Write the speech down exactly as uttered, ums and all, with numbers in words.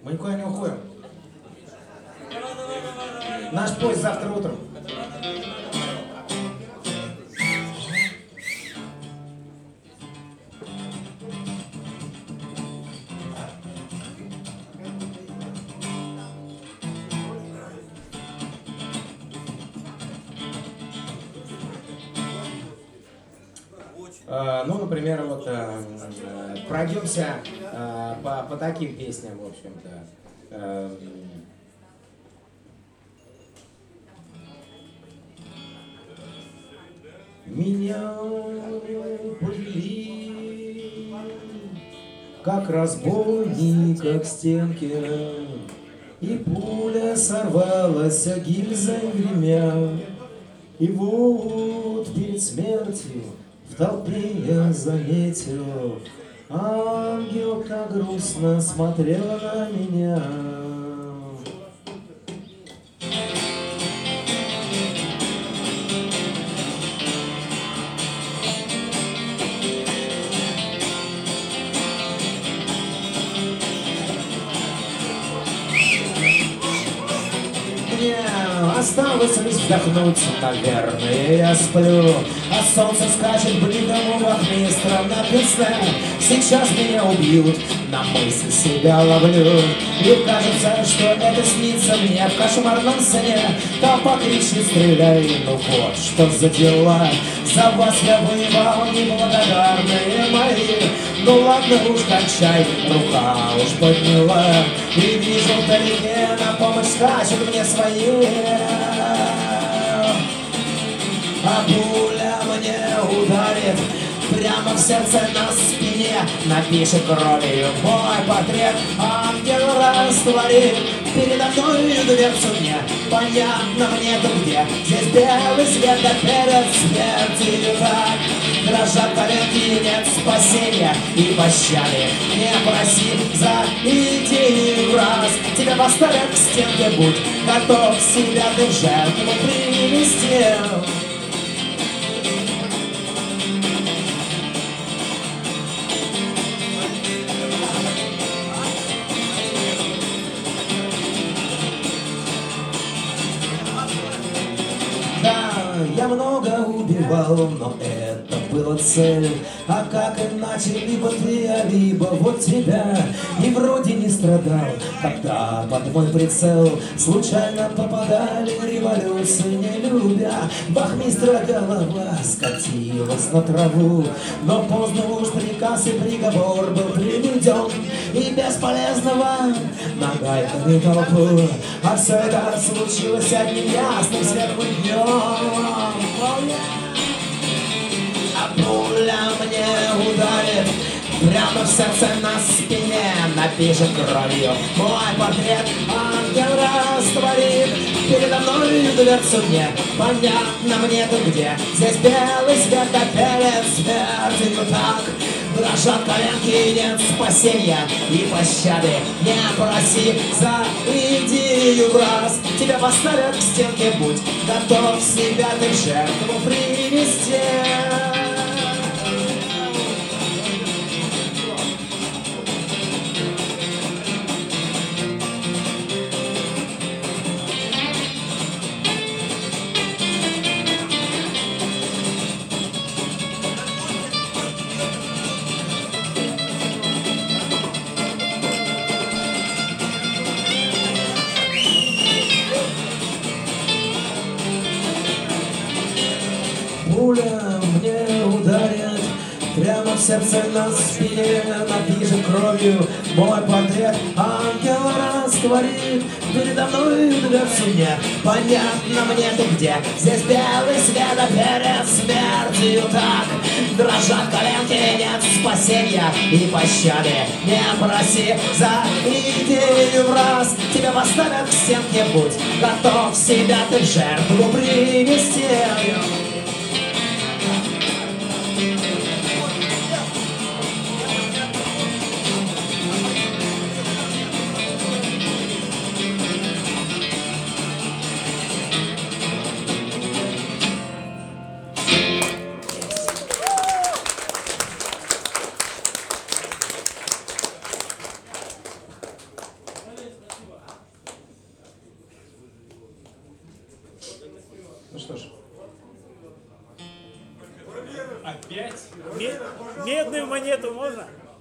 Мы никуда не уходим. Наш поезд завтра утром. Uh, ну, например, вот uh, uh, пройдемся uh, по, по таким песням, в общем-то. Uh, Меня повели, как разбойника к стенке, и пуля сорвалась, а гильза гремя. И вот перед смертью в толпе я заметил, ангел так грустно смотрел на меня. Осталось лишь вздохнуть, наверное, я сплю, а солнце скачет бликом у вахмистра написано: сейчас меня убьют, на мысль себя ловлю. И кажется, что это снится мне в кошмарном сне. Толпа кричит: стреляй, ну вот что за дела. За вас я воевал, неблагодарные мои. Ну ладно уж, кончай, рука уж подняла. И вижу вдалеке, на помощь скачут мне свои. А пуля мне ударит прямо в сердце, на спине напишет кровью мой портрет. Ангел растворит передо мной дверцу мне. Понятно мне-то где, здесь белый свет, да перед смертью так. Дрожат коленки, нет спасения и пощады. Не проси за идею раз. Тебя поставят к стенке, будь готов себя ты в жертву принести. Я много убивал, но это была цель. А как иначе, либо ты, а либо вот тебя. И вроде не страдал, когда под мой прицел случайно попадали революции не любя. Вахмистра голова скатилась на траву, но поздно уж приказ и приговор был приведен. И бесполезного нагайками толпу. А все это случилось одним ясным светлым днем. А пуля мне ударит прямо в сердце, на спине напишет кровью мой портрет. Ангел растворит передо мной дверцу мне. Понятно мне-то где, здесь белый свет, да перед смертью так. Дрожат коленки, нет спасения и пощады. Не проси за идею в раз. Тебя поставят к стенке, будь готов себя ты в жертву принести. Пуля мне ударит прямо в сердце, на спине напишет кровью мой портрет. Ангел растворит передо мной дверцу мне. Понятно мне-то где, здесь белый свет, а перед смертью так. Дрожат коленки, нет спасения и пощады. Не проси за идею в раз. Тебя поставят к стенке, будь готов себя ты в жертву принести. Ну что ж, Опять? Ме- Медную монету можно?